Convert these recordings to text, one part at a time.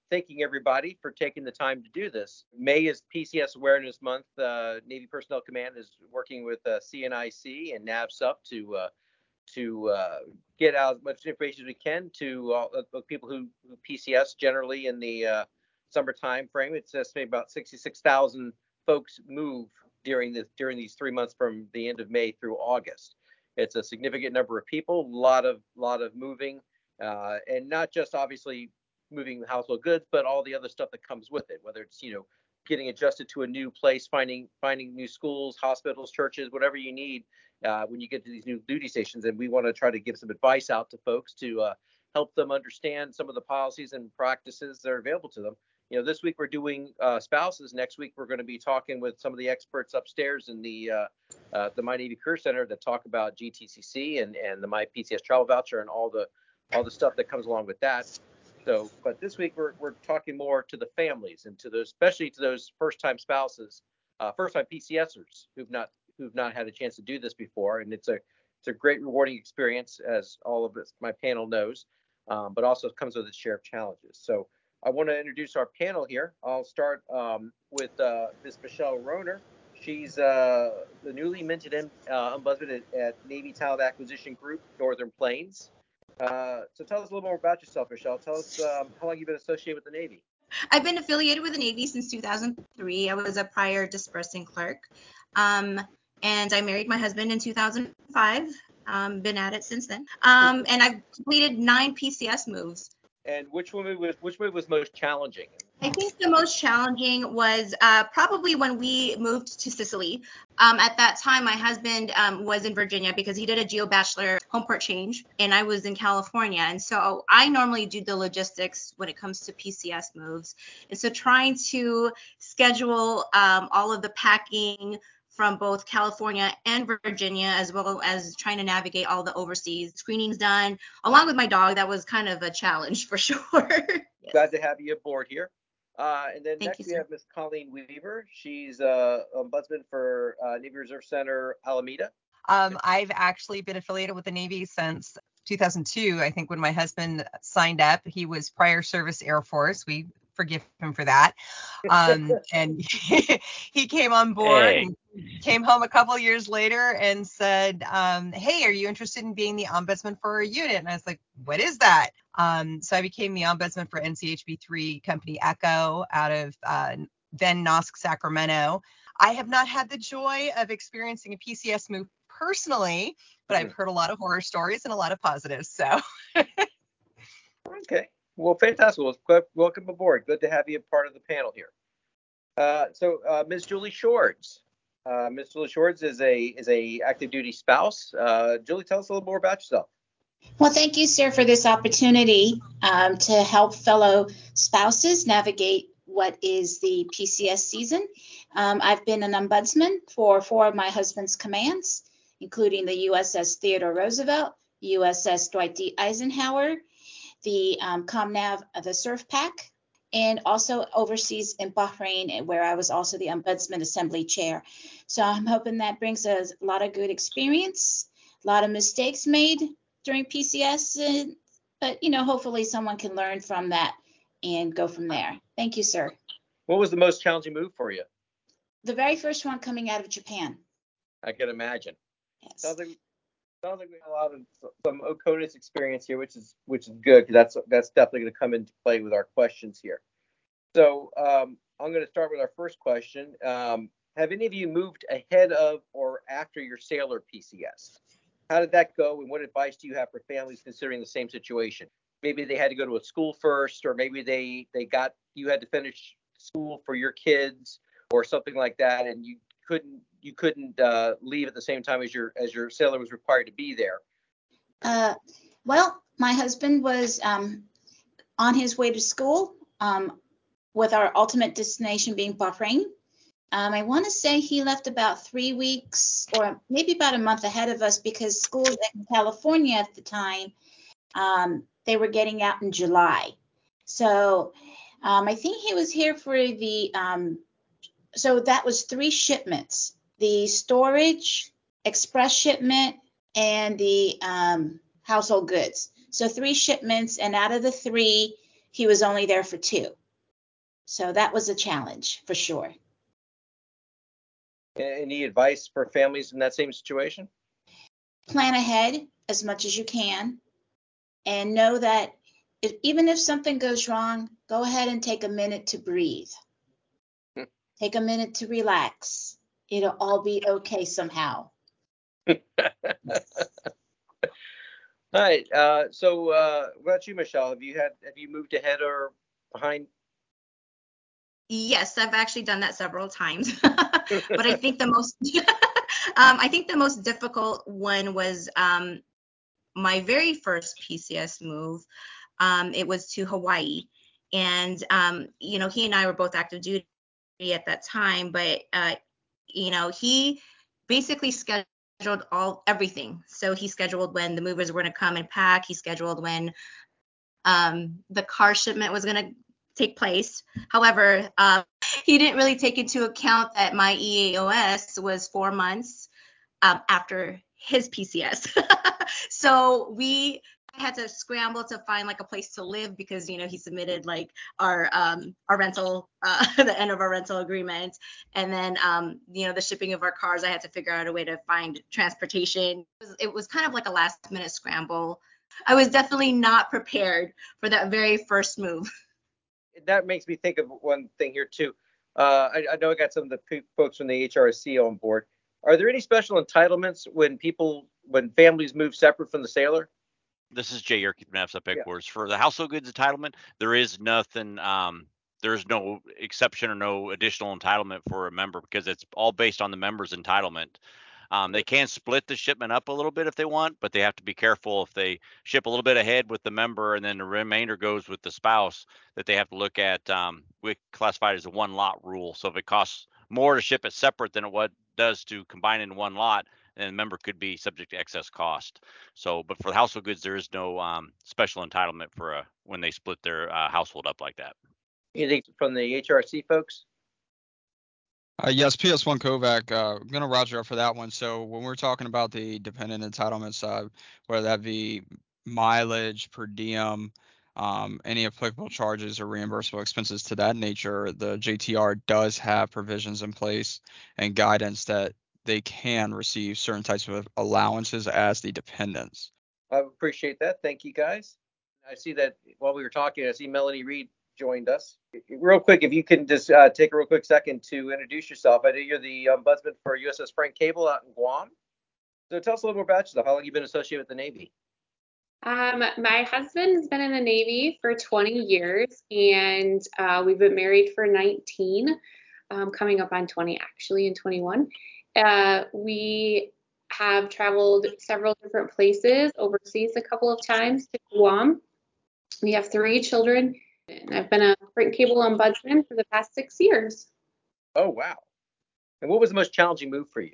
thanking everybody for taking the time to do this. May is PCS Awareness Month. Navy Personnel Command is working with CNIC and NAVSUP to get out as much information as we can to people who PCS generally in the summer time frame. It's estimated about 66,000 folks move during these 3 months from the end of May through August. It's a significant number of people, a lot of moving, and not just obviously moving household goods, but all the other stuff that comes with it, whether it's, getting adjusted to a new place, finding new schools, hospitals, churches, whatever you need when you get to these new duty stations. And we want to try to give some advice out to folks to help them understand some of the policies and practices that are available to them. This week we're doing spouses. Next week we're going to be talking with some of the experts upstairs in the My Navy Career Center that talk about GTCC and the My PCS Travel Voucher and all the stuff that comes along with that. So, but this week we're talking more to the families and especially to those first-time spouses, first-time PCSers who've not had a chance to do this before, and it's a great rewarding experience, as all of us, my panel knows, but also comes with its share of challenges. So, I want to introduce our panel here. I'll start with Ms. Michelle Rohner. She's the newly minted ombudsman at Navy Talent Acquisition Group, Northern Plains. So tell us a little more about yourself, Michelle. Tell us how long you've been associated with the Navy. I've been affiliated with the Navy since 2003. I was a prior dispersing clerk. And I married my husband in 2005. Been at it since then. And I've completed 9 PCS moves. And which move was most challenging? I think the most challenging was probably when we moved to Sicily. At that time, my husband was in Virginia because he did a GeoBachelor home port change, and I was in California. And so I normally do the logistics when it comes to PCS moves. And so trying to schedule all of the packing from both California and Virginia, as well as trying to navigate all the overseas screenings done, along with my dog, that was kind of a challenge for sure. Yes. Glad to have you aboard here. And then Thank next you, we have Ms. Colleen Weaver. She's ombudsman for Navy Reserve Center, Alameda. I've actually been affiliated with the Navy since 2002. I think when my husband signed up, he was prior service Air Force. We forgive him for that. And he came on board and came home a couple of years later and said, hey, are you interested in being the ombudsman for a unit? And I was like, what is that? So I became the ombudsman for NCHB3 company Echo out of then NOSC Sacramento. I have not had the joy of experiencing a PCS move personally, but I've heard a lot of horror stories and a lot of positives. So. Okay. Well, fantastic. Well, welcome aboard. Good to have you a part of the panel here. So Ms. Julie Shorts. Ms. Julie Shorts is a active duty spouse. Julie, tell us a little more about yourself. Well, thank you, sir, for this opportunity to help fellow spouses navigate what is the PCS season. I've been an ombudsman for 4 of my husband's commands, including the USS Theodore Roosevelt, USS Dwight D. Eisenhower, the ComNav, the Surf Pack, and also overseas in Bahrain, where I was also the Ombudsman Assembly Chair. So I'm hoping that brings us a lot of good experience, a lot of mistakes made during PCS, but, hopefully someone can learn from that and go from there. Thank you, sir. What was the most challenging move for you? The very first one coming out of Japan. I can imagine. Yes. Sounds like we have a lot of some OCONUS experience here, which is good, because that's definitely going to come into play with our questions here. So I'm going to start with our first question. Have any of you moved ahead of or after your sailor PCS? How did that go, and what advice do you have for families considering the same situation? Maybe they had to go to a school first, or maybe you had to finish school for your kids or something like that, and you couldn't leave at the same time as your sailor was required to be there. Well, my husband was on his way to school with our ultimate destination being Bahrain. I want to say he left about 3 weeks or maybe about a month ahead of us, because schools in California at the time, they were getting out in July. So I think he was here for so that was 3 shipments: the storage, express shipment, and the household goods. So 3 shipments, and out of the 3, he was only there for 2. So that was a challenge for sure. Any advice for families in that same situation? Plan ahead as much as you can, and know that even if something goes wrong, go ahead and take a minute to breathe. Take a minute to relax. It'll all be okay somehow. All right. So, what about you, Michelle? Have you moved ahead or behind? Yes, I've actually done that several times. But I think the most difficult one was my very first PCS move. It was to Hawaii, and he and I were both active duty at that time, but he basically scheduled everything. So he scheduled when the movers were going to come and pack. He scheduled when the car shipment was going to take place. However, he didn't really take into account that my EAOS was 4 months after his PCS. So I had to scramble to find like a place to live because he submitted like our rental the end of our rental agreement, and then the shipping of our cars. I had to figure out a way to find transportation. It was kind of like a last minute scramble. I was definitely not prepared for that very first move. That makes me think of one thing here too. I know I got some of the folks from the HRC on board. Are there any special entitlements when families move separate from the sailor? This is Jay Yerke from NAVSUP headquarters. Yeah. For the household goods entitlement, there is nothing. There's no exception or no additional entitlement for a member because it's all based on the member's entitlement. They can split the shipment up a little bit if they want, but they have to be careful if they ship a little bit ahead with the member and then the remainder goes with the spouse, that they have to look at. We classify it as a one lot rule. So if it costs more to ship it separate than it does to combine in one lot, then the member could be subject to excess cost. So, but for the household goods, there is no special entitlement for when they split their household up like that. Anything from the HRC folks? Yes, PS1 Kovac. I'm going to roger up for that one. So when we're talking about the dependent entitlements, whether that be mileage, per diem, any applicable charges or reimbursable expenses to that nature, the JTR does have provisions in place and guidance that they can receive certain types of allowances as the dependents. I appreciate that. Thank you, guys. I see that while we were talking, I see Melanie Reed joined us. Real quick, if you can just take a real quick second to introduce yourself. I know you're the ombudsman for USS Frank Cable out in Guam. So tell us a little more about yourself. How long have you been associated with the Navy? My husband's been in the Navy for 20 years, and we've been married for 19, coming up on 20 actually in 21. We have traveled several different places overseas a couple of times to Guam. We have 3 children. And I've been a Frank Cable ombudsman for the past 6 years. Oh, wow. And what was the most challenging move for you?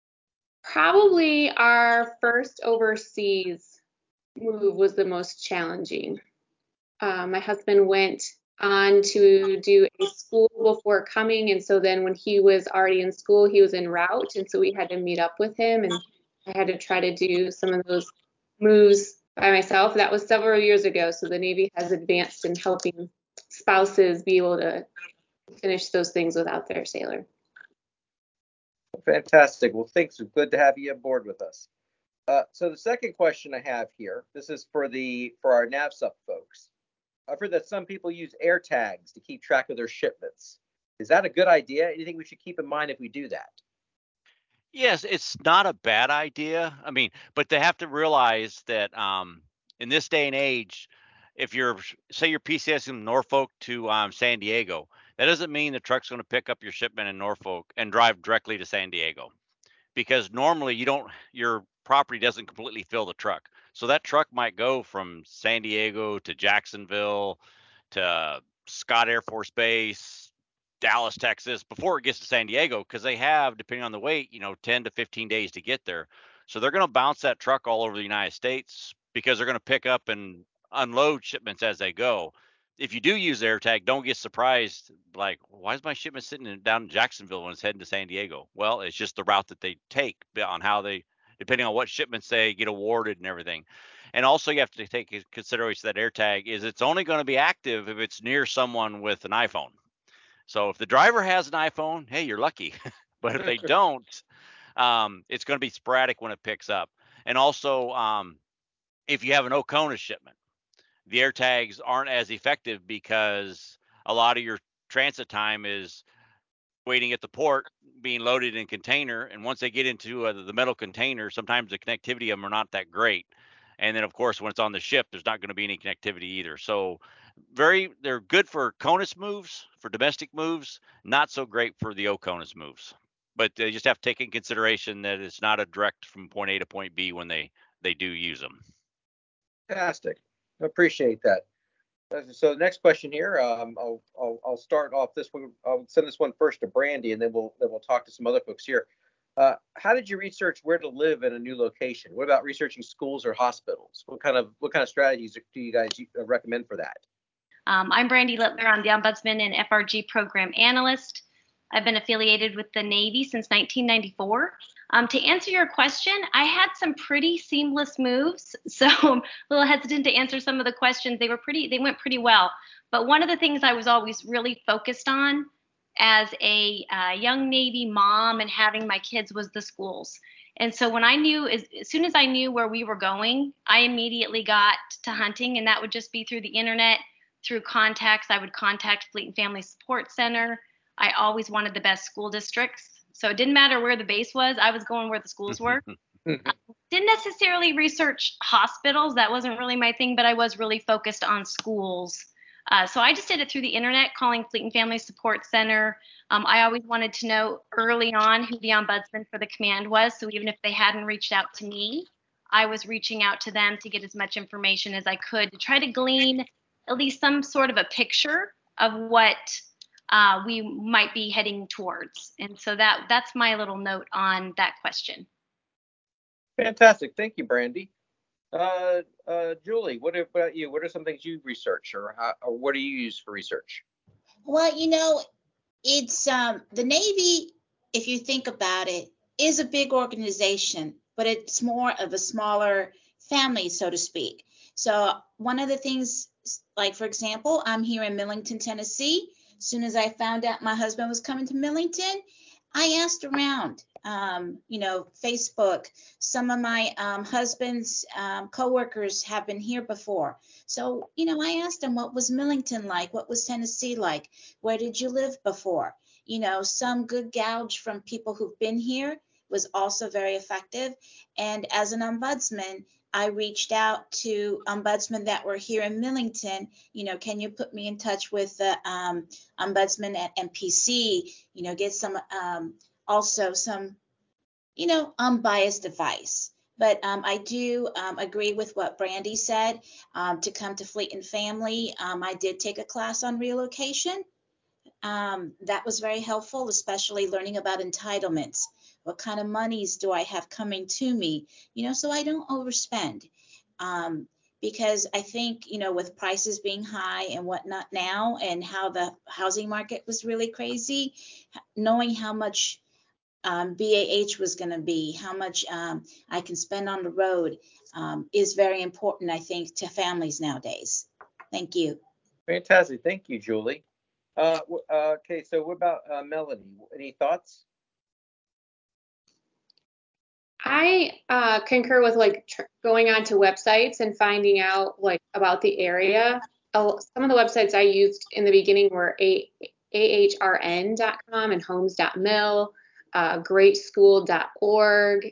Probably our first overseas move was the most challenging. My husband went on to do a school before coming. And so then when he was already in school, he was en route. And so we had to meet up with him. And I had to try to do some of those moves by myself. That was several years ago. So the Navy has advanced in helping spouses be able to finish those things without their sailor. Fantastic. Well, thanks. Good to have you aboard with us. So the second question I have here, this is for our NAVSUP folks. I've heard that some people use air tags to keep track of their shipments. Is that a good idea? Anything we should keep in mind if we do that? Yes, it's not a bad idea. I mean, but they have to realize that in this day and age, if you're PCS in Norfolk to San Diego, that doesn't mean the truck's going to pick up your shipment in Norfolk and drive directly to San Diego, because normally your property doesn't completely fill the truck. So that truck might go from San Diego to Jacksonville to Scott Air Force Base, Dallas, Texas, before it gets to San Diego, because they have, depending on the weight, 10 to 15 days to get there. So they're going to bounce that truck all over the United States because they're going to pick up and unload shipments as they go. If you do use AirTag, don't get surprised, like, why is my shipment sitting down in Jacksonville when it's heading to San Diego? Well, it's just the route that they take on how they, depending on what shipments they get awarded and everything. And also you have to take into consideration that AirTag is it's only going to be active if it's near someone with an iPhone. So if the driver has an iPhone, hey, you're lucky. But if they don't, it's going to be sporadic when it picks up. And also, if you have an Oconus shipment, the AirTags aren't as effective because a lot of your transit time is waiting at the port, being loaded in container. And once they get into the metal container, sometimes the connectivity of them are not that great. And then, of course, when it's on the ship, there's not going to be any connectivity either. So they're good for CONUS moves, for domestic moves, not so great for the OCONUS moves. But they just have to take in consideration that it's not a direct from point A to point B when they do use them. Fantastic. I appreciate that. So the next question here, I'll start off this one. I'll send this one first to Brandy, and then we'll talk to some other folks here. How did you research where to live in a new location? What about researching schools or hospitals? What kind of strategies do you guys recommend for that? I'm Brandy Littler. I'm the Ombudsman and FRG Program Analyst. I've been affiliated with the Navy since 1994. To answer your question, I had some pretty seamless moves, so I'm a little hesitant to answer some of the questions. They went pretty well. But one of the things I was always really focused on as a young Navy mom and having my kids was the schools. And so when as soon as I knew where we were going, I immediately got to hunting, and that would just be through the internet, through contacts. I would contact Fleet and Family Support Center. I always wanted the best school districts. So it didn't matter where the base was. I was going where the schools were. Didn't necessarily research hospitals. That wasn't really my thing, but I was really focused on schools. So I just did it through the internet, calling Fleet and Family Support Center. I always wanted to know early on who the ombudsman for the command was. So even if they hadn't reached out to me, I was reaching out to them to get as much information as I could to try to glean at least some sort of a picture of what we might be heading towards. And so that's my little note on that question. Fantastic. Thank you, Brandy. Julie, what about you? What are some things you research, or what do you use for research? Well, it's the Navy, if you think about it, is a big organization, but it's more of a smaller family, so to speak. So one of the things, like, for example, I'm here in Millington, Tennessee. As soon as I found out my husband was coming to Millington, I asked around, Facebook. Some of my husband's coworkers have been here before. So, I asked them, what was Millington like? What was Tennessee like? Where did you live before? Some good gouge from people who've been here was also very effective. And as an ombudsman, I reached out to ombudsmen that were here in Millington. Can you put me in touch with the ombudsman at MPC? Get some also some unbiased advice. But I do agree with what Brandy said. To come to Fleet and Family, I did take a class on relocation. That was very helpful, especially learning about entitlements. What kind of monies do I have coming to me? So I don't overspend. Because I think, with prices being high and whatnot now, and how the housing market was really crazy, knowing how much BAH was going to be, how much I can spend on the road is very important, I think, to families nowadays. Thank you. Fantastic. Thank you, Julie. Okay, so what about Melanie? Any thoughts? I concur with going onto websites and finding out about the area. Some of the websites I used in the beginning were ahrn.com and homes.mil, greatschool.org,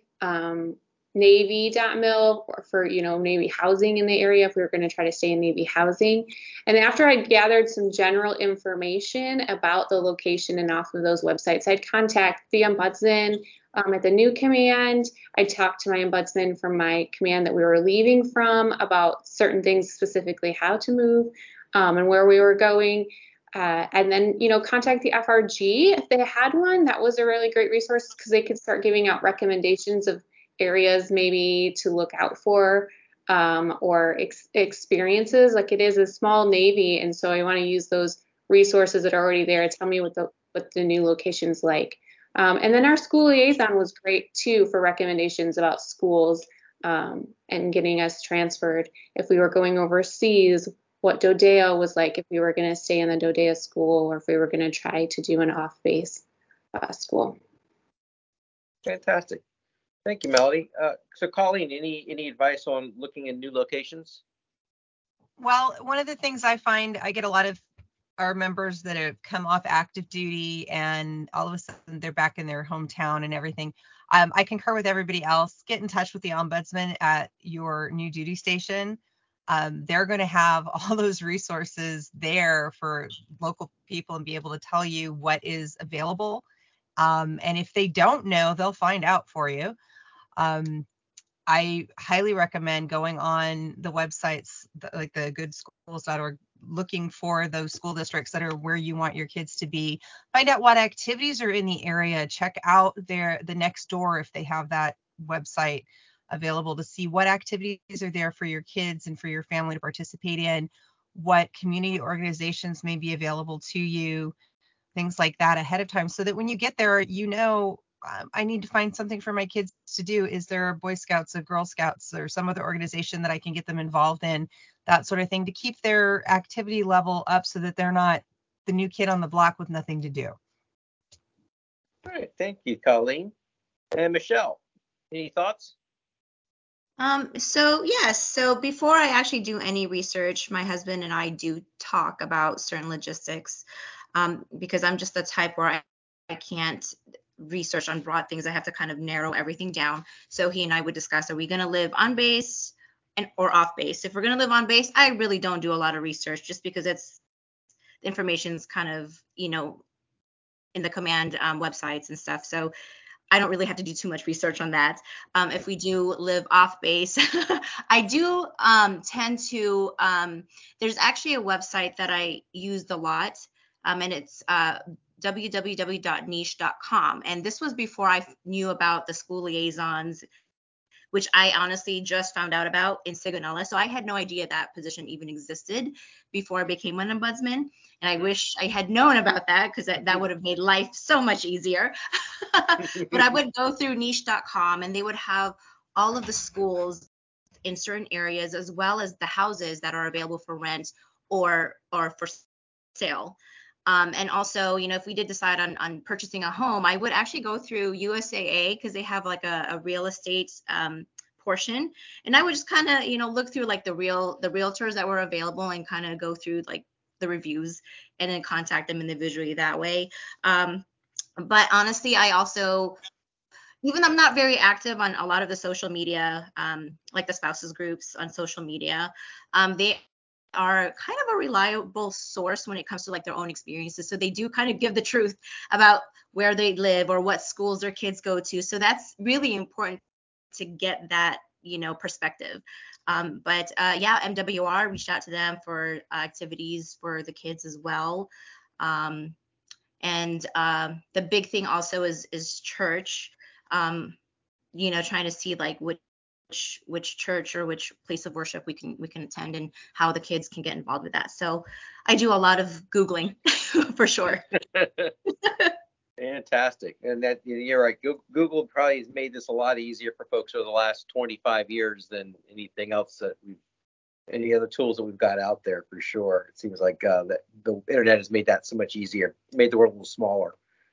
navy.mil for Navy housing in the area if we were going to try to stay in Navy housing. And after I gathered some general information about the location and off of those websites, I'd contact the ombudsman at the new command. I talked to my ombudsman from my command that we were leaving from about certain things, specifically how to move and where we were going. And then, contact the FRG if they had one. That was a really great resource because they could start giving out recommendations of areas what to look out for or experiences. It is a small Navy, and so I want to use those resources that are already there. Tell me what the new location's like. And then our school liaison was great too for recommendations about schools. and getting us transferred. If we were going overseas, what DoDEA was like, if we were going to stay in the DoDEA school or if we were going to try to do an off-base school. Fantastic. Thank you, Melody. So Colleen, any advice on looking in new locations? Well, one of the things I find, I get a lot of our members that have come off active duty and all of a sudden they're back in their hometown and everything. I concur with everybody else. Get in touch with the ombudsman at your new duty station. They're going to have all those resources there for local people and be able to tell you what is available. And if they don't know, they'll find out for you. I highly recommend going on the websites like the goodschools.org, looking for those school districts that are where you want your kids to be. Find out what activities are in the area. Check out the next door if they have that website available to see what activities are there for your kids and for your family to participate in, what community organizations may be available to you, things like that ahead of time, so that when you get there, you know, I need to find something for my kids to do. Is there a Boy Scouts, a Girl Scouts, or some other organization that I can get them involved in? That sort of thing, to keep their activity level up so that they're not the new kid on the block with nothing to do. All right. Thank you, Colleen. And Michelle, any thoughts? So before I actually do any research, my husband and I do talk about certain logistics, because I'm just the type where I can't research on broad things. I have to kind of narrow everything down. So he and I would discuss, are we going to live on base or off base? If we're going to live on base, I really don't do a lot of research, just because the information's kind of, in the command websites and stuff. So I don't really have to do too much research on that. If we do live off base, I do tend to, there's actually a website that I use a lot, and it's www.niche.com. And this was before I knew about the school liaisons, which I honestly just found out about in Sigonella. So I had no idea that position even existed before I became an ombudsman. And I wish I had known about that, because that would have made life so much easier. But I would go through niche.com and they would have all of the schools in certain areas, as well as the houses that are available for rent or for sale. And also, if we did decide on purchasing a home, I would actually go through USAA, because they have like a real estate portion. And I would just kind of, look through like the realtors that were available and kind of go through like the reviews and then contact them individually that way. But honestly, I also, even though I'm not very active on a lot of the social media, like the spouses groups on social media, they are kind of a reliable source when it comes to like their own experiences. So they do kind of give the truth about where they live or what schools their kids go to. So that's really important to get that, perspective. But MWR reached out to them for activities for the kids as well. And the big thing also is church, trying to see like which church or which place of worship we can attend and how the kids can get involved with that. So I do a lot of Googling for sure. Fantastic. And that, you're right. Google probably has made this a lot easier for folks over the last 25 years than anything else any other tools that we've got out there, for sure. It seems like that the internet has made that so much easier, made the world a little smaller.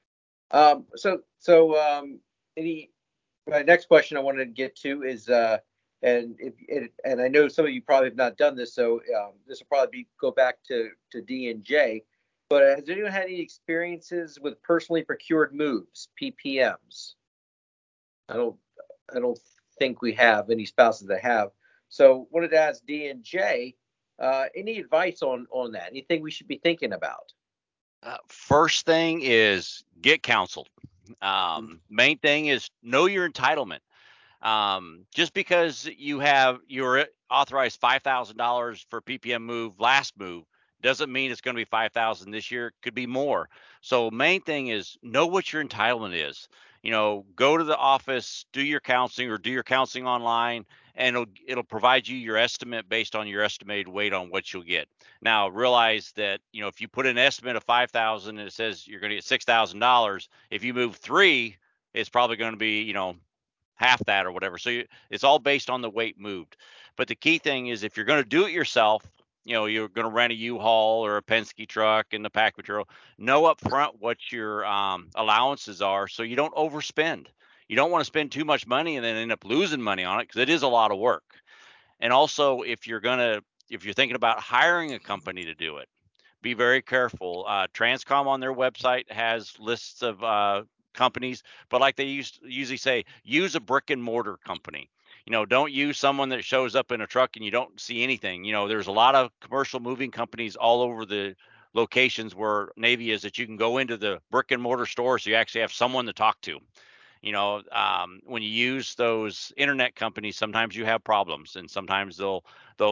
My next question I wanted to get to is, and I know some of you probably have not done this, so this will probably go back to D&J. But has anyone had any experiences with personally procured moves, PPMs? I don't think we have any spouses that have. So wanted to ask D&J, any advice on that? Anything we should be thinking about? First thing is get counseled. Main thing is know your entitlement. Just because you're authorized $5,000 for PPM move last move doesn't mean it's going to be 5,000 this year. It could be more. So main thing is know what your entitlement is. Go to the office, do your counseling or do your counseling online, and it'll provide you your estimate based on your estimated weight on what you'll get. Now realize that, if you put an estimate of 5,000 and it says you're going to get $6,000, if you move 3, it's probably going to be, half that or whatever. So it's all based on the weight moved. But the key thing is if you're going to do it yourself, you're going to rent a U-Haul or a Penske truck and the pack material, know up front what your allowances are so you don't overspend. You don't want to spend too much money and then end up losing money on it because it is a lot of work. And also, if you're thinking about hiring a company to do it, be very careful. Transcom on their website has lists of companies, but like they usually say, use a brick and mortar company. Don't use someone that shows up in a truck and you don't see anything. There's a lot of commercial moving companies all over the locations where Navy is that you can go into the brick and mortar store so you actually have someone to talk to. When you use those internet companies, sometimes you have problems, and sometimes they'll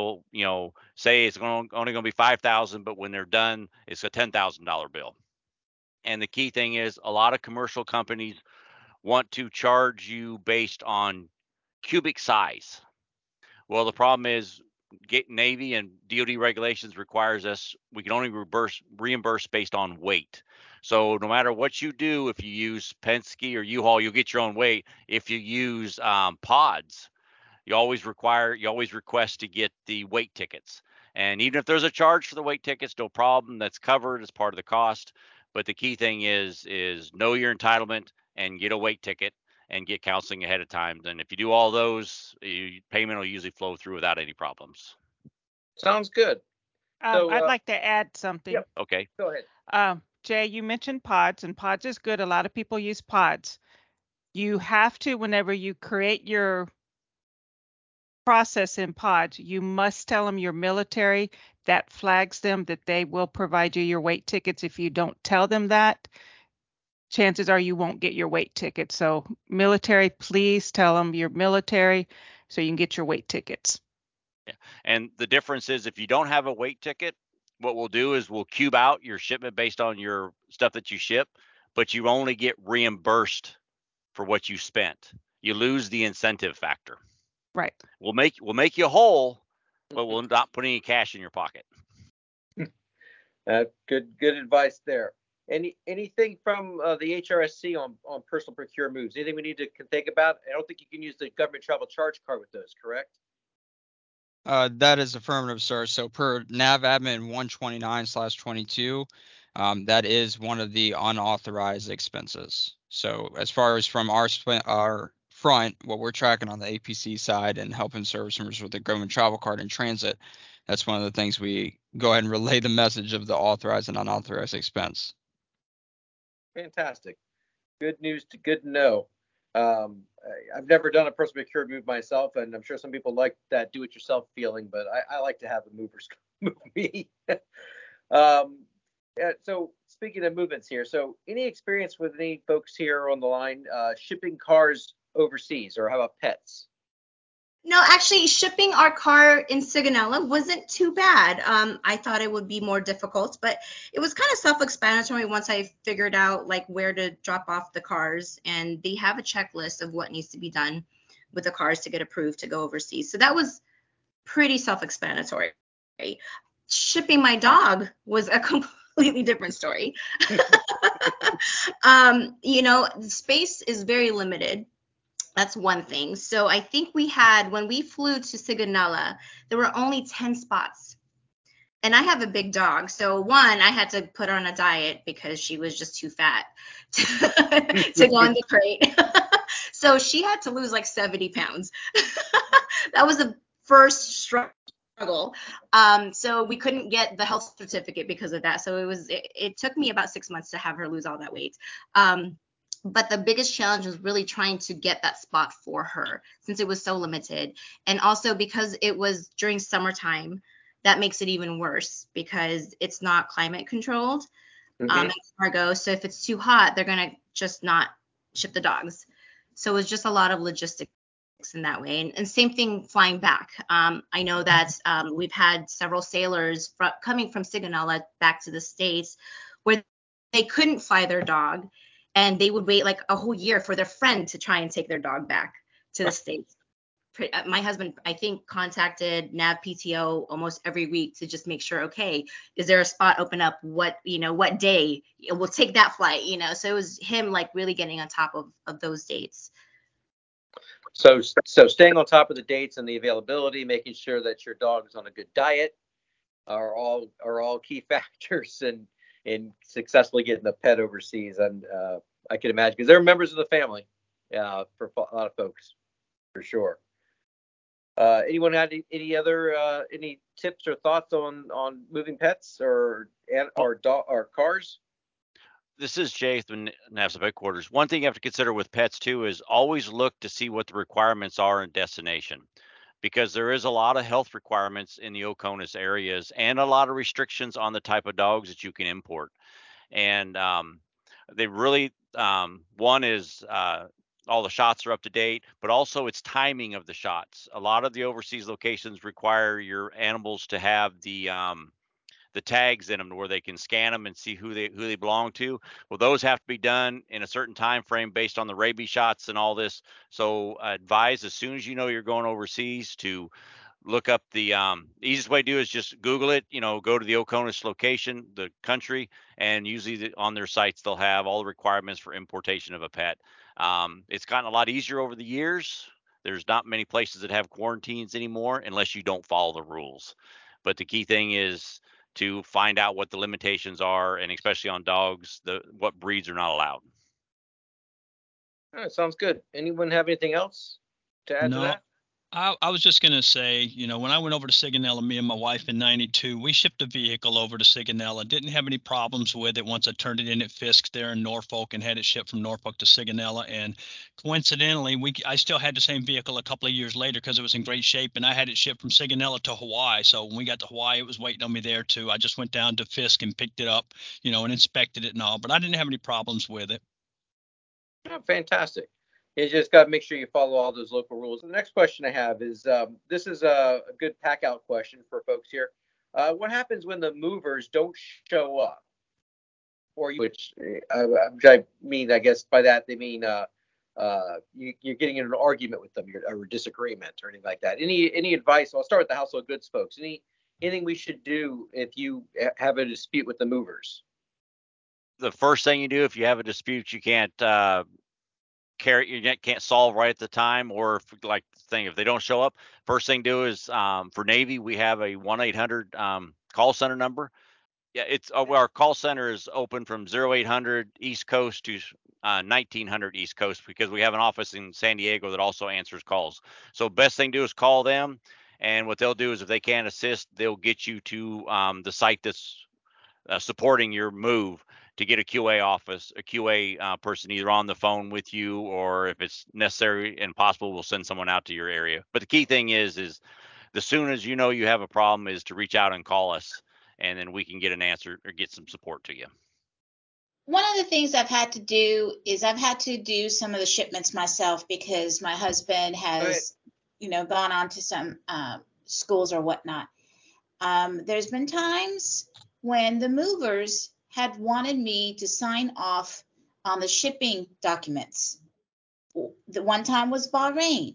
say it's only going to be 5,000, but when they're done, it's a $10,000 bill. And the key thing is a lot of commercial companies want to charge you based on cubic size. Well, the problem is Navy and DoD regulations requires us, we can only reimburse based on weight. So no matter what you do, if you use Penske or U-Haul, you'll get your own weight. If you use pods, you always request to get the weight tickets. And even if there's a charge for the weight tickets, no problem. That's covered as part of the cost. But the key thing is know your entitlement and get a weight ticket and get counseling ahead of time. Then if you do all those, payment will usually flow through without any problems. Sounds good. So I'd like to add something. Yep. Okay. Go ahead. Jay, you mentioned pods, and pods is good. A lot of people use pods. You have to, whenever you create your process in pods, you must tell them you're military. That flags them that they will provide you your weight tickets. If you don't tell them that, chances are you won't get your weight ticket. So military, please tell them you're military so you can get your weight tickets. Yeah. And the difference is if you don't have a weight ticket, what we'll do is we'll cube out your shipment based on your stuff that you ship, but you only get reimbursed for what you spent. You lose the incentive factor. Right. We'll make you whole, but we'll not put any cash in your pocket. Good advice there. Anything from the HRSC on personal procure moves? Anything we need to think about? I don't think you can use the government travel charge card with those, correct? That is affirmative, sir. So per Nav Admin 129/22, that is one of the unauthorized expenses. So as far as from our front, what we're tracking on the APC side and helping service members with the government travel card in transit, that's one of the things we go ahead and relay the message of the authorized and unauthorized expense. Fantastic. Good news to good to know. I've never done a personal procured move myself, and I'm sure some people like that do-it-yourself feeling, but I like to have the movers move me. So speaking of movements here, so any experience with any folks here on the line shipping cars overseas, or how about pets? No, actually, shipping our car in Sigonella wasn't too bad. I thought it would be more difficult, but it was kind of self-explanatory once I figured out like where to drop off the cars, and they have a checklist of what needs to be done with the cars to get approved to go overseas. So that was pretty self-explanatory. Shipping my dog was a completely different story. The space is very limited. That's one thing. So I think when we flew to Sigonella, there were only 10 spots. And I have a big dog. So one, I had to put her on a diet because she was just too fat to go in the crate. So she had to lose like 70 pounds. That was the first struggle. So we couldn't get the health certificate because of that. So it took me about 6 months to have her lose all that weight. But the biggest challenge was really trying to get that spot for her since it was so limited. And also because it was during summertime, that makes it even worse because it's not climate controlled in cargo. So if it's too hot, they're going to just not ship the dogs. So it was just a lot of logistics in that way. And same thing flying back. I know that we've had several sailors coming from Sigonella back to the States where they couldn't fly their dog. And they would wait like a whole year for their friend to try and take their dog back to the States. My husband, I think, contacted NAV PTO almost every week to just make sure, okay, is there a spot open up? What day? We'll take that flight, So it was him like really getting on top of those dates. So staying on top of the dates and the availability, making sure that your dog is on a good diet are all key factors in successfully getting the pet overseas. And I can imagine because they're members of the family for a lot of folks, for sure. Anyone had any tips or thoughts on moving pets or cars? This is Jay from NAVSUP headquarters. One thing you have to consider with pets too is always look to see what the requirements are in destination, because there is a lot of health requirements in the Oconus areas and a lot of restrictions on the type of dogs that you can import. And they really, one is all the shots are up to date, but also it's timing of the shots. A lot of the overseas locations require your animals to have the tags in them where they can scan them and see who they belong to. Well, those have to be done in a certain time frame based on the rabies shots and all this. So advise as soon as you know you're going overseas to look up the easiest way to do is just Google it, go to the Oconus location, the country, and usually on their sites they'll have all the requirements for importation of a pet. It's gotten a lot easier over the years. There's not many places that have quarantines anymore unless you don't follow the rules. But the key thing is to find out what the limitations are, and especially on dogs, what breeds are not allowed. All right, sounds good. Anyone have anything else to add to No, that? I was just going to say, when I went over to Sigonella, me and my wife in 92, we shipped a vehicle over to Sigonella. Didn't have any problems with it once I turned it in at Fisk there in Norfolk and had it shipped from Norfolk to Sigonella. And coincidentally, I still had the same vehicle a couple of years later because it was in great shape, and I had it shipped from Sigonella to Hawaii. So when we got to Hawaii, it was waiting on me there too. I just went down to Fisk and picked it up, and inspected it and all, but I didn't have any problems with it. Oh, fantastic. You just got to make sure you follow all those local rules. The next question I have is this is a good pack out question for folks here. What happens when the movers don't show up? Which I mean, I guess by that they mean you're getting in an argument with them or disagreement or anything like that. Any advice? I'll start with the household goods folks. Anything we should do if you have a dispute with the movers? The first thing you do if you have a dispute, you can't can't solve right at the time, or if they don't show up, first thing to do is for Navy we have a 1-800 call center number. Yeah, it's our call center is open from 0800 East Coast to 1900 East Coast, because we have an office in San Diego that also answers calls. So best thing to do is call them, and what they'll do is if they can't assist, they'll get you to the site that's supporting your move to get a QA person either on the phone with you, or if it's necessary and possible, we'll send someone out to your area. But the key thing is the soon as you know you have a problem is to reach out and call us, and then we can get an answer or get some support to you. One of the things I've had to do is I've had to do some of the shipments myself because my husband has, gone on to some schools or whatnot. There's been times when the movers had wanted me to sign off on the shipping documents. The one time was Bahrain.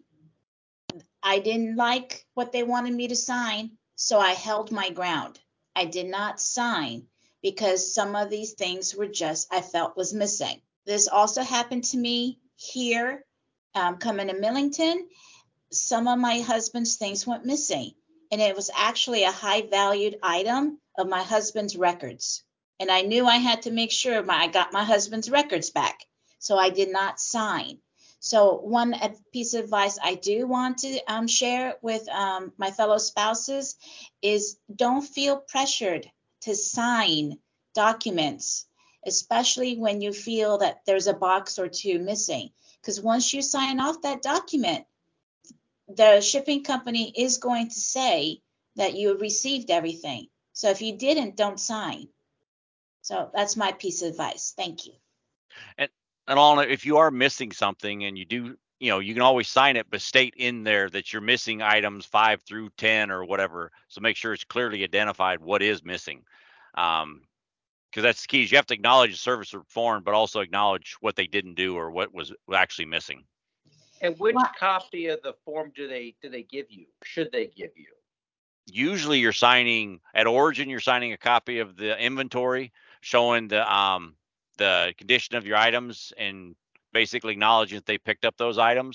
I didn't like what they wanted me to sign, so I held my ground. I did not sign because some of these things were I felt was missing. This also happened to me here coming to Millington. Some of my husband's things went missing, and it was actually a high valued item of my husband's records. And I knew I had to make sure I got my husband's records back. So I did not sign. So one piece of advice I do want to share with my fellow spouses is don't feel pressured to sign documents, especially when you feel that there's a box or two missing. Because once you sign off that document, the shipping company is going to say that you received everything. So if you didn't, don't sign. So that's my piece of advice. Thank you. And Alana, if you are missing something and you do, you can always sign it, but state in there that you're missing items 5 through 10 or whatever. So make sure it's clearly identified what is missing. Because that's the key. Is you have to acknowledge the service performed, but also acknowledge what they didn't do or what was actually missing. And which copy of the form do they give you? Should they give you? Usually you're signing at origin, you're signing a copy of the inventory showing the condition of your items and basically acknowledging that they picked up those items.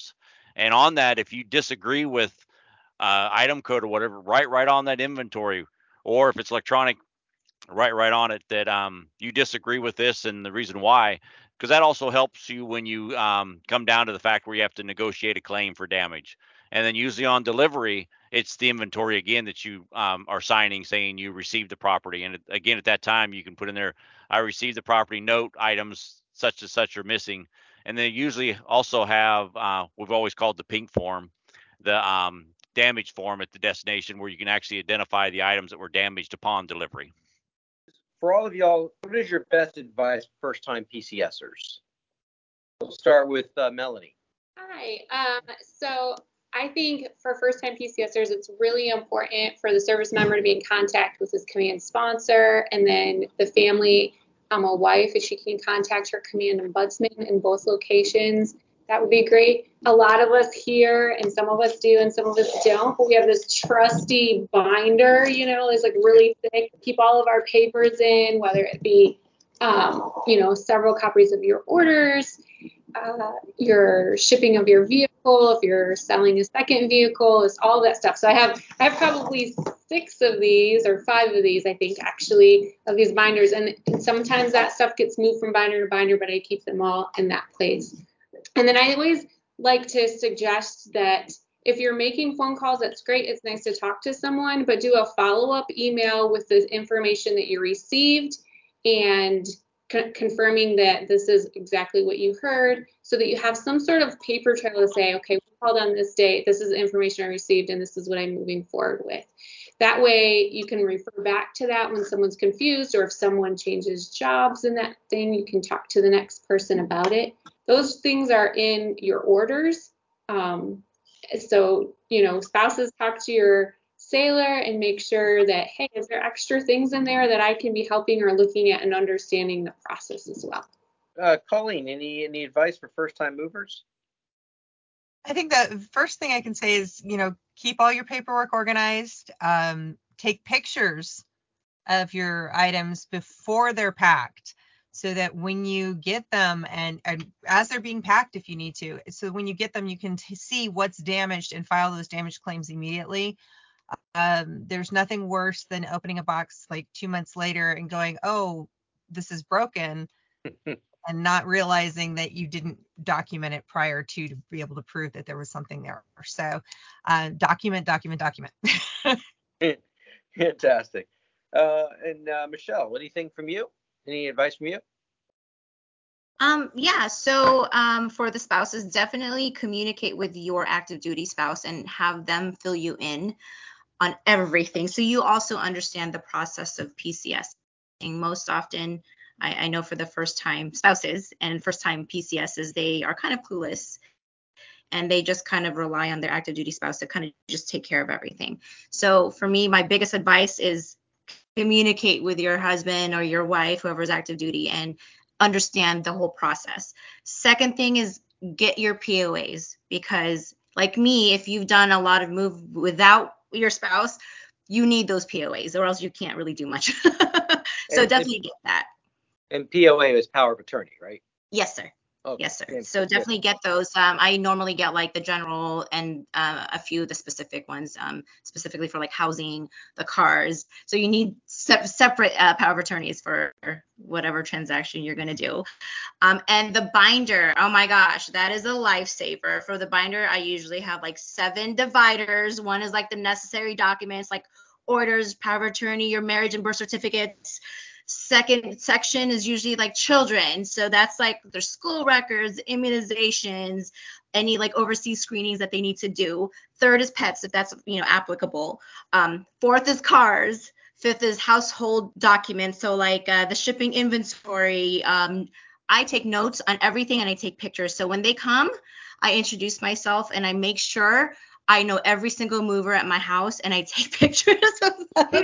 And on that, if you disagree with item code or whatever, write right on that inventory, or if it's electronic, write right on it that you disagree with this and the reason why, because that also helps you when you come down to the fact where you have to negotiate a claim for damage. And then usually on delivery, it's the inventory again that you are signing saying you received the property. And again, at that time, you can put in there, I received the property, note items such and such are missing. And they usually also have, we've always called the pink form, the damage form at the destination, where you can actually identify the items that were damaged upon delivery. For all of y'all, what is your best advice for first-time PCSers? We'll start with Melanie. Hi. So I think for first-time PCSers, it's really important for the service member to be in contact with his command sponsor, and then the family, a wife, if she can contact her command ombudsman in both locations. That would be great. A lot of us here, and some of us do, and some of us don't, but we have this trusty binder, it's like really thick. Keep all of our papers in, whether it be, several copies of your orders, your shipping of your vehicle, if you're selling a second vehicle, is all that stuff. So I have probably 6 of these, or 5 of these, I think, actually, of these binders. And sometimes that stuff gets moved from binder to binder, but I keep them all in that place. And then I always like to suggest that if you're making phone calls, that's great. It's nice to talk to someone, but do a follow-up email with the information that you received and confirming that this is exactly what you heard, so that you have some sort of paper trail to say, okay, we called on this date, this is the information I received, and this is what I'm moving forward with. That way you can refer back to that when someone's confused, or if someone changes jobs in that thing, you can talk to the next person about it. Those things are in your orders. So, spouses, talk to your sailor and make sure that, hey, is there extra things in there that I can be helping or looking at and understanding the process as well. Colleen, any advice for first-time movers? I think the first thing I can say is, keep all your paperwork organized. Take pictures of your items before they're packed, so that when you get them, and as they're being packed, if you need to, so when you get them, you can see what's damaged and file those damage claims immediately. There's nothing worse than opening a box like 2 months later and going, oh, this is broken, and not realizing that you didn't document it prior to be able to prove that there was something there. So document. Fantastic. And Michelle, anything from you? Any advice from you? Yeah. So for the spouses, definitely communicate with your active duty spouse and have them fill you in on everything, so you also understand the process of PCS. And most often, I know for the first-time spouses and first-time PCSs, they are kind of clueless, and they just kind of rely on their active duty spouse to kind of just take care of everything. So for me, my biggest advice is communicate with your husband or your wife, whoever's active duty, and understand the whole process. Second thing is get your POAs, because like me, if you've done a lot of move without your spouse, you need those POAs, or else you can't really do much. So definitely get that. And POA is power of attorney, right? Yes, sir. Okay. Yes, sir. So definitely get those. I normally get like the general and a few of the specific ones, specifically for like housing, the cars. So you need separate power of attorneys for whatever transaction you're going to do. And the binder, oh my gosh, that is a lifesaver. For the binder, I usually have like 7 dividers. One is like the necessary documents, like orders, power of attorney, your marriage and birth certificates. Second section is usually like children. So that's like their school records, immunizations, any like overseas screenings that they need to do. Third is pets, if that's, applicable. Fourth is cars. Fifth is household documents. So like the shipping inventory. I take notes on everything and I take pictures. So when they come, I introduce myself and I make sure I know every single mover at my house and I take pictures of them.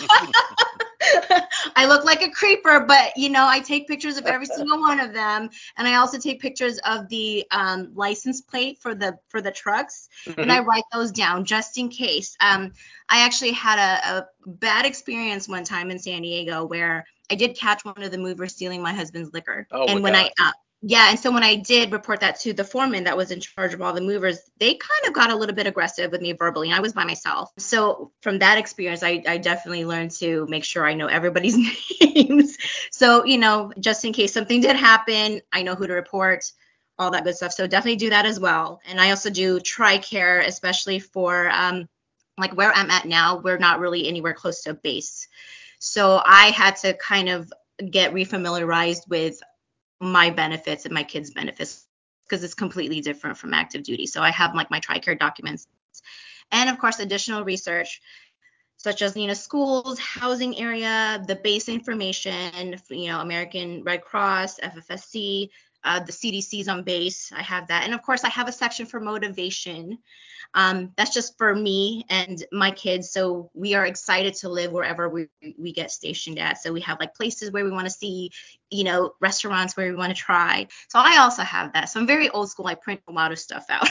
I look like a creeper, but I take pictures of every single one of them, and I also take pictures of the license plate for the trucks, and I write those down just in case. I actually had a bad experience one time in San Diego where I did catch one of the movers stealing my husband's liquor, and when Yeah, and so when I did report that to the foreman that was in charge of all the movers, they kind of got a little bit aggressive with me verbally, and I was by myself. So from that experience, I definitely learned to make sure I know everybody's names. So, just in case something did happen, I know who to report, all that good stuff. So definitely do that as well. And I also do TRICARE, especially for like where I'm at now, we're not really anywhere close to a base. So I had to kind of get refamiliarized with my benefits and my kids' benefits because it's completely different from active duty. So I have like my TRICARE documents and of course additional research such as schools, housing area, the base information, American Red Cross, FFSC, the CDC's on base. I have that, and of course I have a section for motivation. That's just for me and my kids. So we are excited to live wherever we get stationed at. So we have like places where we want to see, restaurants where we want to try. So I also have that. So I'm very old school. I print a lot of stuff out.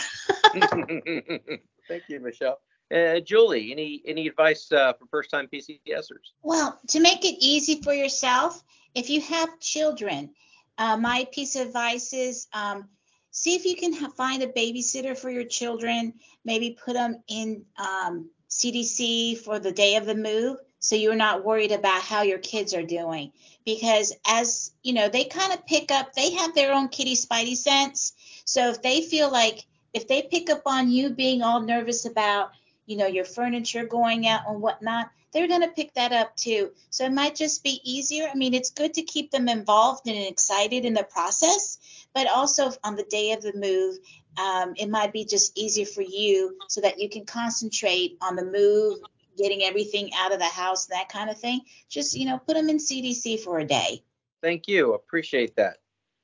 Thank you, Michelle. Julie, any advice for first-time PCSers? Well, to make it easy for yourself, if you have children, my piece of advice is see if you can find a babysitter for your children. Maybe put them in CDC for the day of the move, so you're not worried about how your kids are doing. Because as you know, they kind of pick up. They have their own kitty spidey sense. So if they feel like if they pick up on you being all nervous about your furniture going out and whatnot, they're going to pick that up too. So it might just be easier. I mean, it's good to keep them involved and excited in the process, but also on the day of the move, it might be just easier for you so that you can concentrate on the move, getting everything out of the house, that kind of thing. Just, put them in CDC for a day. Thank you. Appreciate that.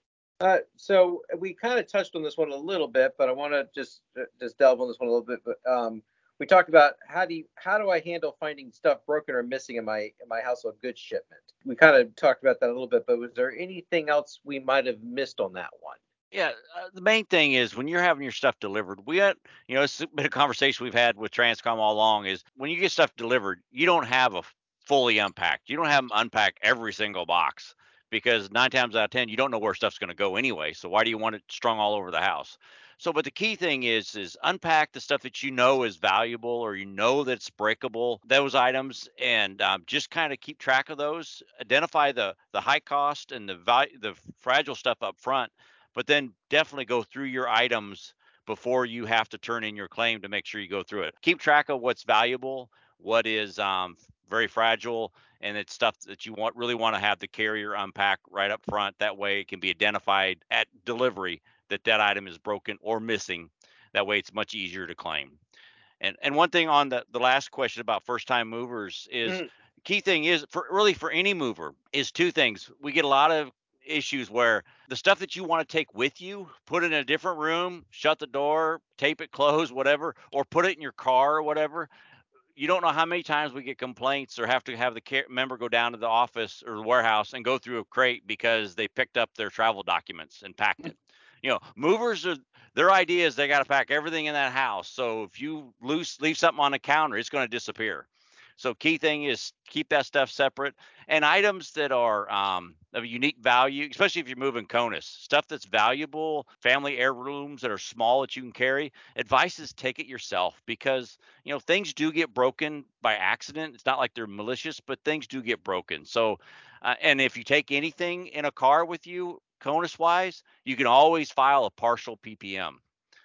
So we kind of touched on this one a little bit, but I want to just delve on this one a little bit. But we talked about how do I handle finding stuff broken or missing in my household goods shipment. We kind of talked about that a little bit, but was there anything else we might have missed on that one? Yeah, the main thing is when you're having your stuff delivered, it's been a conversation we've had with Transcom all along, is when you get stuff delivered, you don't have a fully unpacked. You don't have them unpack every single box because 9 times out of 10, you don't know where stuff's going to go anyway. So why do you want it strung all over the house? So, but the key thing is unpack the stuff that you know is valuable or that's breakable, those items, and just kind of keep track of those. Identify the high cost and the fragile stuff up front, but then definitely go through your items before you have to turn in your claim to make sure you go through it. Keep track of what's valuable, what is very fragile, and it's stuff that you really want to have the carrier unpack right up front. That way it can be identified at delivery that item is broken or missing. That way it's much easier to claim. And one thing on the last question about first time movers is key thing is for any mover is 2 things. We get a lot of issues where the stuff that you want to take with you, put it in a different room, shut the door, tape it closed, whatever, or put it in your car or whatever. You don't know how many times we get complaints or have to have the member go down to the office or the warehouse and go through a crate because they picked up their travel documents and packed it. Movers their idea is they got to pack everything in that house. So if you leave something on the counter, it's going to disappear. So key thing is keep that stuff separate, and items that are of unique value, especially if you're moving CONUS, stuff that's valuable, family heirlooms that are small that you can carry. Advice is take it yourself because things do get broken by accident. It's not like they're malicious, but things do get broken. So, and if you take anything in a car with you, CONUS wise, you can always file a partial PPM.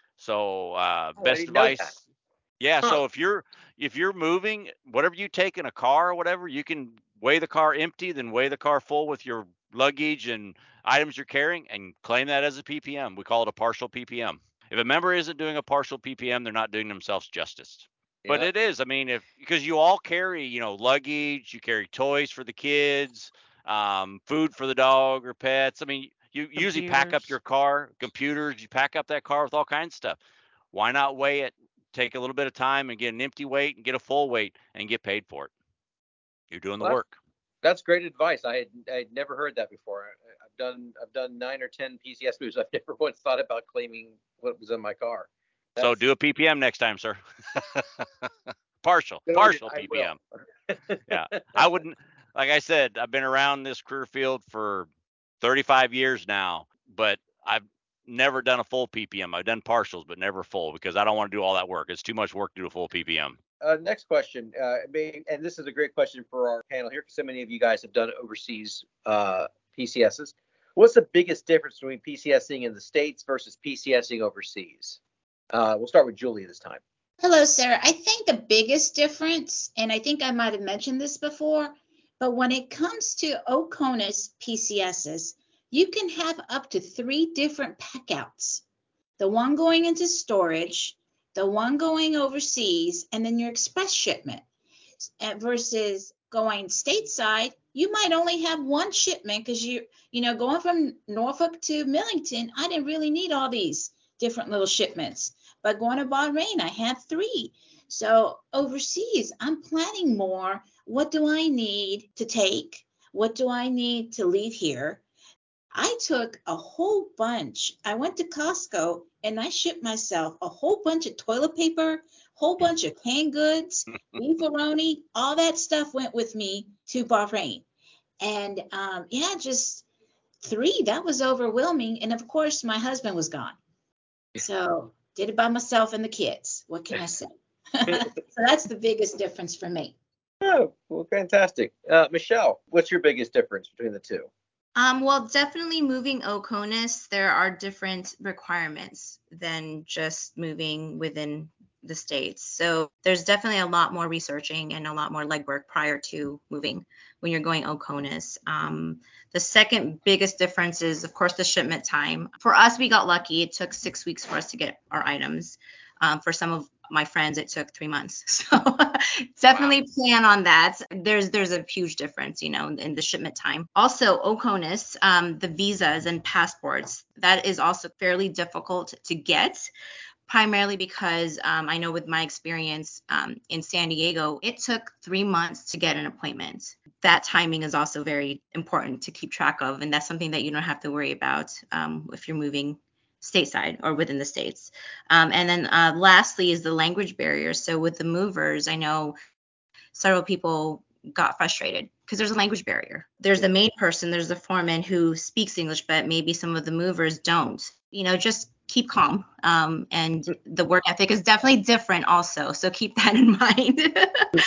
So best advice. Yeah. So if you're moving, whatever you take in a car or whatever, you can weigh the car empty, then weigh the car full with your luggage and items you're carrying and claim that as a PPM. We call it a partial PPM. If a member isn't doing a partial PPM, they're not doing themselves justice. But it is. I mean, because you all carry, luggage, you carry toys for the kids, food for the dog or pets. I mean, you usually pack up your car, computers, you pack up that car with all kinds of stuff. Why not weigh it? Take a little bit of time and get an empty weight and get a full weight and get paid for it. You're doing the work. That's great advice. I had never heard that before. I've done 9 or 10 PCS moves. I've never once thought about claiming what was in my car. So do a PPM next time, sir. partial PPM. Yeah, I wouldn't. Like I said, I've been around this career field for 35 years now, but I've never done a full PPM. I've done partials, but never full because I don't want to do all that work. It's too much work to do a full PPM. Next question, and this is a great question for our panel here because so many of you guys have done overseas PCSs. What's the biggest difference between PCSing in the States versus PCSing overseas? We'll start with Julie this time. Hello, Sarah. I think the biggest difference, and I think I might have mentioned this before, but when it comes to OCONUS PCSs, you can have up to 3 different packouts. The one going into storage, the one going overseas, and then your express shipment. Versus going stateside, you might only have one shipment because going from Norfolk to Millington, I didn't really need all these different little shipments. But going to Bahrain, I had 3. So overseas, I'm planning more. What do I need to take? What do I need to leave here? I took a whole bunch. I went to Costco and I shipped myself a whole bunch of toilet paper, whole bunch of canned goods, beefaroni, all that stuff went with me to Bahrain. And just 3, that was overwhelming. And of course, my husband was gone. So did it by myself and the kids. What can I say? So that's the biggest difference for me. Oh, well, fantastic. Michelle, what's your biggest difference between the two? Well, definitely moving OCONUS, there are different requirements than just moving within the States. So there's definitely a lot more researching and a lot more legwork prior to moving when you're going OCONUS. The second biggest difference is, of course, the shipment time. For us, we got lucky. It took 6 weeks for us to get our items. For some of my friends, it took 3 months. So definitely plan on that. There's a huge difference, in the shipment time. Also, OCONUS, the visas and passports, that is also fairly difficult to get, primarily because I know with my experience in San Diego, it took 3 months to get an appointment. That timing is also very important to keep track of, and that's something that you don't have to worry about if you're moving stateside or within the States. And then lastly is the language barrier. So with the movers, I know several people got frustrated because there's a language barrier. There's the main person, there's the foreman who speaks English, but maybe some of the movers don't. Just keep calm. And the work ethic is definitely different also. So keep that in mind.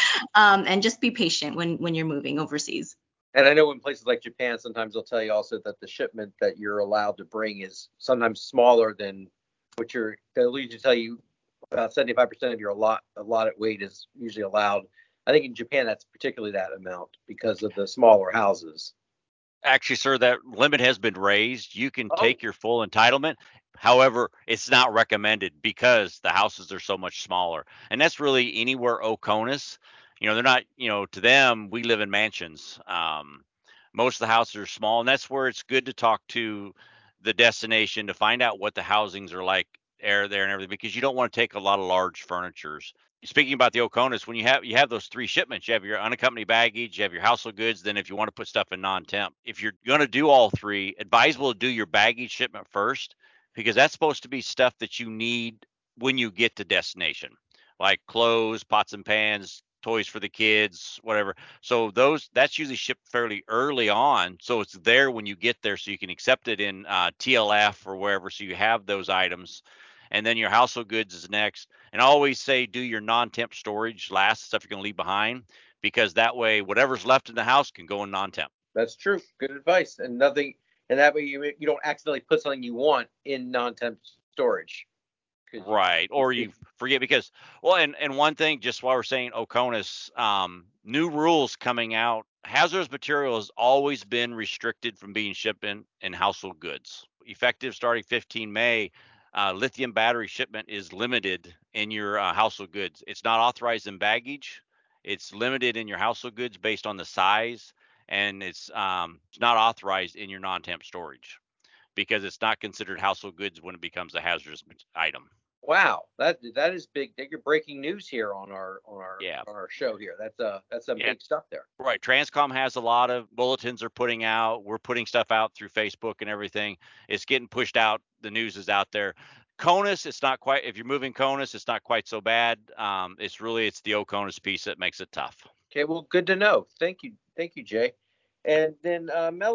And just be patient when you're moving overseas. And I know in places like Japan, sometimes they'll tell you also that the shipment that you're allowed to bring is sometimes smaller than what they'll usually tell you about 75% of your allotted weight is usually allowed. I think in Japan, that's particularly that amount because of the smaller houses. Actually, sir, that limit has been raised. You can take your full entitlement. However, it's not recommended because the houses are so much smaller. And that's really anywhere OCONUS. They're not, to them, we live in mansions. Most of the houses are small, and that's where it's good to talk to the destination to find out what the housings are like there and everything, because you don't want to take a lot of large furnitures. Speaking about the OCONUS, when you have those 3 shipments, you have your unaccompanied baggage, you have your household goods. Then if you want to put stuff in non-temp, if you're going to do all 3, advisable to do your baggage shipment first, because that's supposed to be stuff that you need when you get to destination, like clothes, pots and pans, toys for the kids, whatever. So that's usually shipped fairly early on, so it's there when you get there, so you can accept it in TLF or wherever, so you have those items. And then your household goods is next. And I always say do your non-temp storage last, stuff you're going to leave behind, because that way whatever's left in the house can go in non-temp. That's true. Good advice. And that way you don't accidentally put something you want in non-temp storage. Right. Or you forget because, and one thing, just while we're saying OCONUS, new rules coming out, hazardous material has always been restricted from being shipped in household goods. Effective starting 15 May, lithium battery shipment is limited in your household goods. It's not authorized in baggage. It's limited in your household goods based on the size, and it's not authorized in your non-temp storage because it's not considered household goods when it becomes a hazardous item. Wow, that is big. You're breaking news here on our show here. That's some big stuff there. Right. Transcom has a lot of bulletins they're putting out. We're putting stuff out through Facebook and everything. It's getting pushed out. The news is out there. CONUS, it's not quite. If you're moving CONUS, it's not quite so bad. It's the OCONUS piece that makes it tough. Okay, well, good to know. Thank you, Jay. And then Melanie,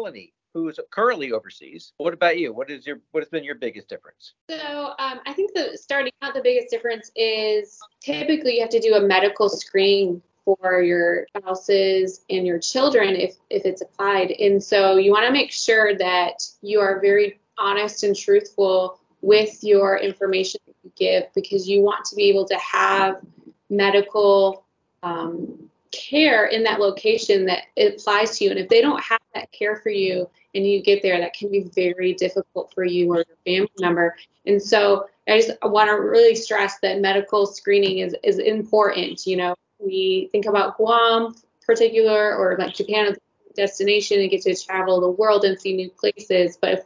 who's currently overseas. What about you? What has been your biggest difference? So I think starting out, the biggest difference is typically you have to do a medical screening for your spouses and your children if it's applied. And so you want to make sure that you are very honest and truthful with your information that you give, because you want to be able to have medical care in that location that it applies to you. And if they don't have that care for you and you get there, that can be very difficult for you or your family member. And so I just want to really stress that medical screening is important. You know, we think about Guam particular, or like Japan as a destination, and get to travel the world and see new places. But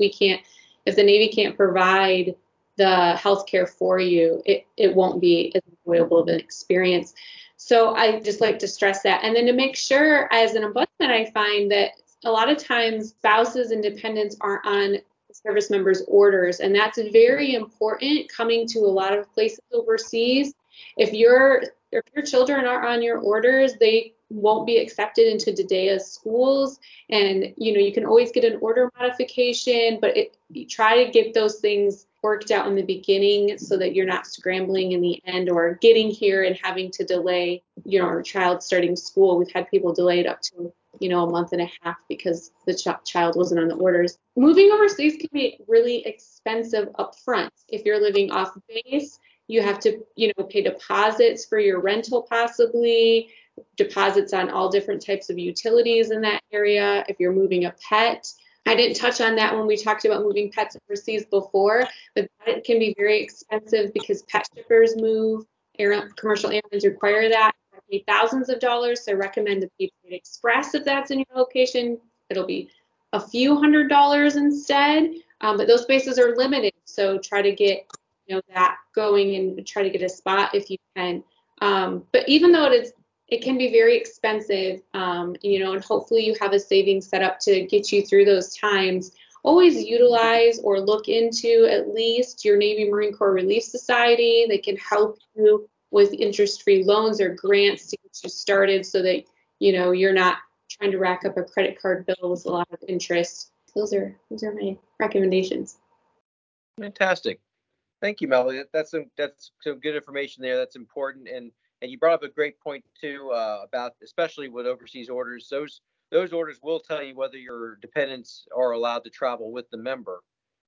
if the Navy can't provide the health care for you, it won't be as enjoyable of an experience. So I just like to stress that. And then to make sure, as an ombudsman, I find that a lot of times spouses and dependents aren't on service members' orders. And that's very important coming to a lot of places overseas. If your children are on your orders, they won't be accepted into DADEA schools. And, you know, you can always get an order modification, but you try to get those things worked out in the beginning so that you're not scrambling in the end or getting here and having to delay, you know, our child starting school. We've had people delayed up to, you know, a month and a half because the child wasn't on the orders. Moving overseas can be really expensive up front. If you're living off base, you have to, you know, pay deposits for your rental, possibly deposits on all different types of utilities in that area. If you're moving a pet, I didn't touch on that when we talked about moving pets overseas before, but that can be very expensive because pet shippers move. Commercial airlines require that. You pay thousands of dollars, so I recommend the Patriot Express if that's in your location. It'll be a few $100s instead, but those spaces are limited, so try to get, you know, that going and try to get a spot if you can. But even though it can be very expensive, you know, and hopefully you have a savings set up to get you through those times. Always utilize or look into at least your Navy Marine Corps Relief Society. They can help you with interest-free loans or grants to get you started so that, you know, you're not trying to rack up a credit card bill with a lot of interest. Those are my recommendations. Fantastic. Thank you, Melody. That's some good information there. That's important. And you brought up a great point too, about especially with overseas orders. Those orders will tell you whether your dependents are allowed to travel with the member.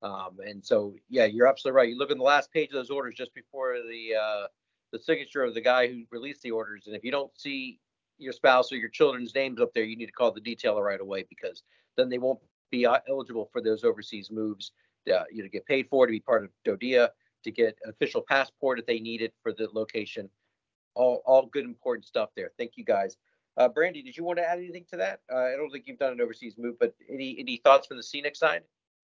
And so, yeah, you're absolutely right. You look in the last page of those orders just before the signature of the guy who released the orders. And if you don't see your spouse or your children's names up there, you need to call the detailer right away, because then they won't be eligible for those overseas moves. You know, get paid for, to be part of DODEA, to get an official passport if they need it for the location. All good, important stuff there. Thank you, guys. Brandy, did you want to add anything to that? I don't think you've done an overseas move, but any thoughts from the scenic side?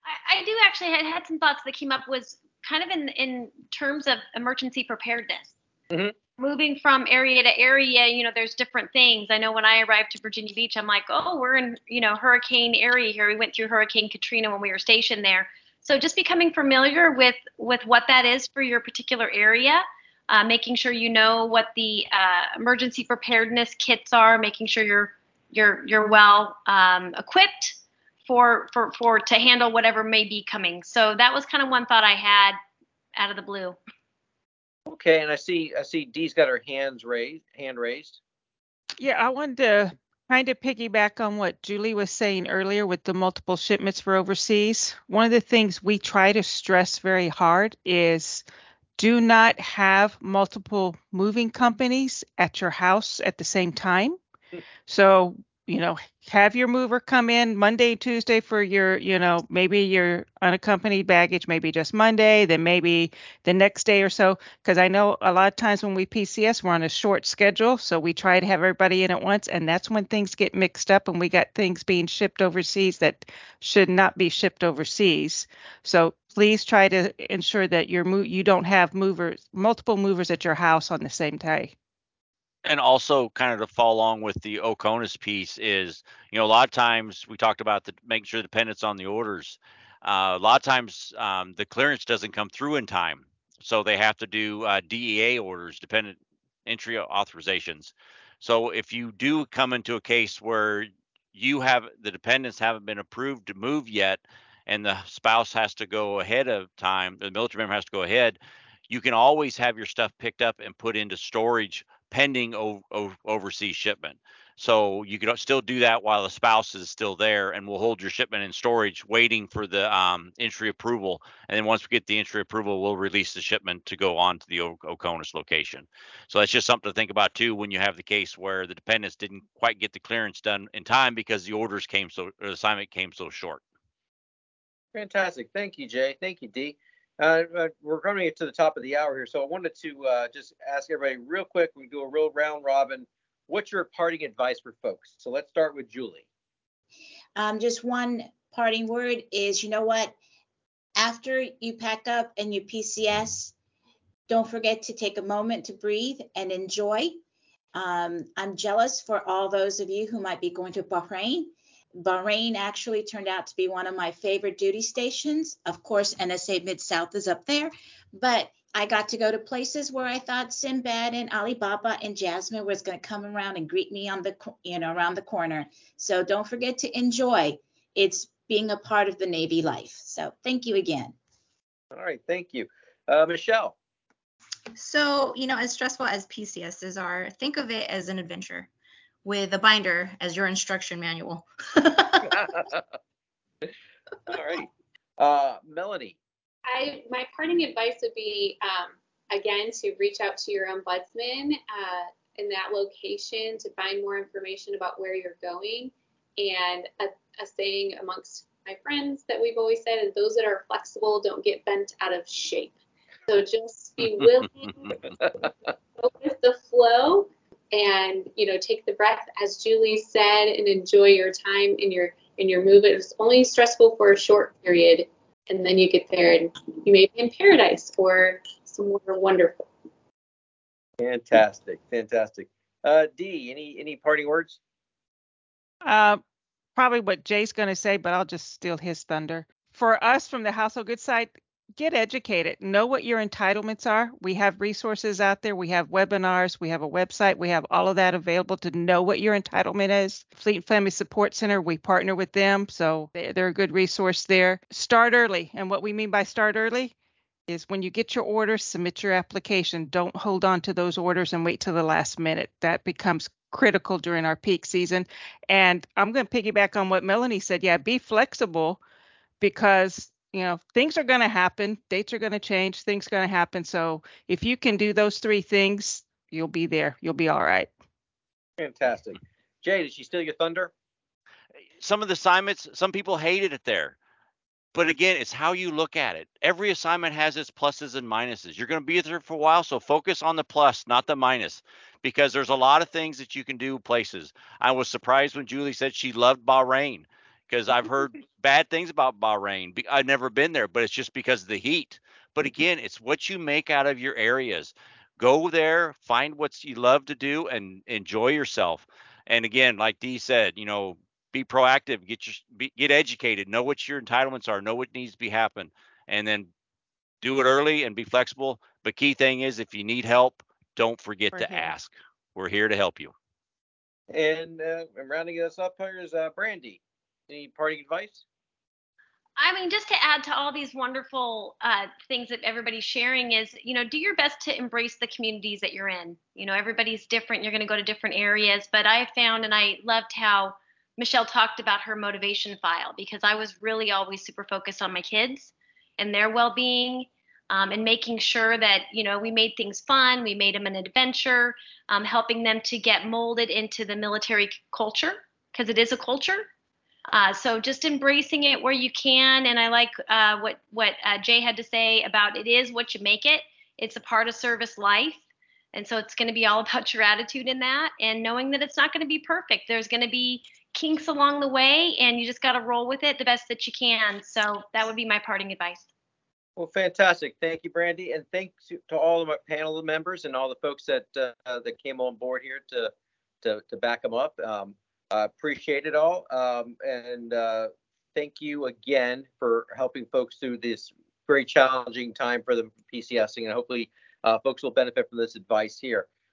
I do actually. I had some thoughts that came up, was kind of in terms of emergency preparedness. Mm-hmm. Moving from area to area, you know, there's different things. I know when I arrived to Virginia Beach, I'm like, oh, we're in, you know, hurricane area here. We went through Hurricane Katrina when we were stationed there. So just becoming familiar with what that is for your particular area, making sure you know what the emergency preparedness kits are, making sure you're well equipped for to handle whatever may be coming. So that was kind of one thought I had out of the blue. Okay, and I see Dee's got her hand raised. Yeah, I wanted to kind of piggyback on what Julie was saying earlier with the multiple shipments for overseas. One of the things we try to stress very hard is do not have multiple moving companies at your house at the same time. So, you know, have your mover come in Monday, Tuesday for your, you know, maybe your unaccompanied baggage, maybe just Monday, then maybe the next day or so. Because I know a lot of times when we PCS, we're on a short schedule. So we try to have everybody in at once. And that's when things get mixed up and we got things being shipped overseas that should not be shipped overseas. So please try to ensure that you don't have multiple movers at your house on the same day. And also, kind of to follow along with the OCONUS piece is, you know, a lot of times we talked about making sure the dependents on the orders. A lot of times the clearance doesn't come through in time, so they have to do DEA orders, dependent entry authorizations. So if you do come into a case where the dependents haven't been approved to move yet, and the spouse has to go ahead of time, the military member has to go ahead, you can always have your stuff picked up and put into storage pending overseas shipment. So you can still do that while the spouse is still there, and we'll hold your shipment in storage waiting for the entry approval. And then once we get the entry approval, we'll release the shipment to go on to the Oconus location. So that's just something to think about too when you have the case where the dependents didn't quite get the clearance done in time because the assignment came so short. Fantastic. Thank you, Jay. Thank you, Dee. We're coming to the top of the hour here, so I wanted to just ask everybody real quick. We do a real round robin. What's your parting advice for folks? So let's start with Julie. Just one parting word is, you know what? After you pack up and you PCS, don't forget to take a moment to breathe and enjoy. I'm jealous for all those of you who might be going to Bahrain. Bahrain actually turned out to be one of my favorite duty stations. Of course, NSA Mid-South is up there, but I got to go to places where I thought Sinbad and Alibaba and Jasmine was going to come around and greet me on around the corner. So don't forget to enjoy. It's being a part of the Navy life. So thank you again. All right, thank you. Michelle. So, as stressful as PCSs are, think of it as an adventure with a binder as your instruction manual. All right. Melanie. My parting advice would be, again, to reach out to your ombudsman in that location to find more information about where you're going. And a saying amongst my friends that we've always said is those that are flexible don't get bent out of shape. So just be willing to go with the flow and, take the breath, as Julie said, and enjoy your time in your move. It's only stressful for a short period, and then you get there and you may be in paradise or somewhere wonderful. Fantastic. Dee, any parting words? Probably what Jay's going to say, but I'll just steal his thunder. For us from the Household Goods side, get educated. Know what your entitlements are. We have resources out there. We have webinars. We have a website. We have all of that available to know what your entitlement is. Fleet and Family Support Center, we partner with them, so they're a good resource there. Start early. And what we mean by start early is when you get your orders, submit your application. Don't hold on to those orders and wait till the last minute. That becomes critical during our peak season. And I'm going to piggyback on what Melanie said. Yeah, be flexible because things are going to happen. Dates are going to change. Things are going to happen. So if you can do those three things, you'll be there. You'll be all right. Fantastic. Jay, did she steal your thunder? Some of the assignments, some people hated it there. But again, it's how you look at it. Every assignment has its pluses and minuses. You're going to be there for a while, so focus on the plus, not the minus, because there's a lot of things that you can do places. I was surprised when Julie said she loved Bahrain, because I've heard bad things about Bahrain. I've never been there, but it's just because of the heat. But again, it's what you make out of your areas. Go there, find what you love to do, and enjoy yourself. And again, like Dee said, be proactive, get educated, know what your entitlements are, know what needs to be happen, and then do it early and be flexible. But key thing is, if you need help, don't forget to ask. We're here to help you. And rounding us up here is Brandy. Any parting advice? I mean, just to add to all these wonderful things that everybody's sharing is, do your best to embrace the communities that you're in. Everybody's different. You're going to go to different areas. But I found, and I loved how Michelle talked about her motivation file, because I was really always super focused on my kids and their well-being, and making sure that, we made things fun. We made them an adventure, helping them to get molded into the military culture, because it is a culture. So just embracing it where you can. And I like what Jay had to say about it is what you make it. It's a part of service life. And so it's going to be all about your attitude in that, and knowing that it's not going to be perfect. There's going to be kinks along the way, and you just got to roll with it the best that you can. So that would be my parting advice. Well, fantastic. Thank you, Brandy. And thanks to all of my panel members and all the folks that came on board here to back them up. Appreciate it all. And thank you again for helping folks through this very challenging time for the PCSing. And hopefully folks will benefit from this advice here.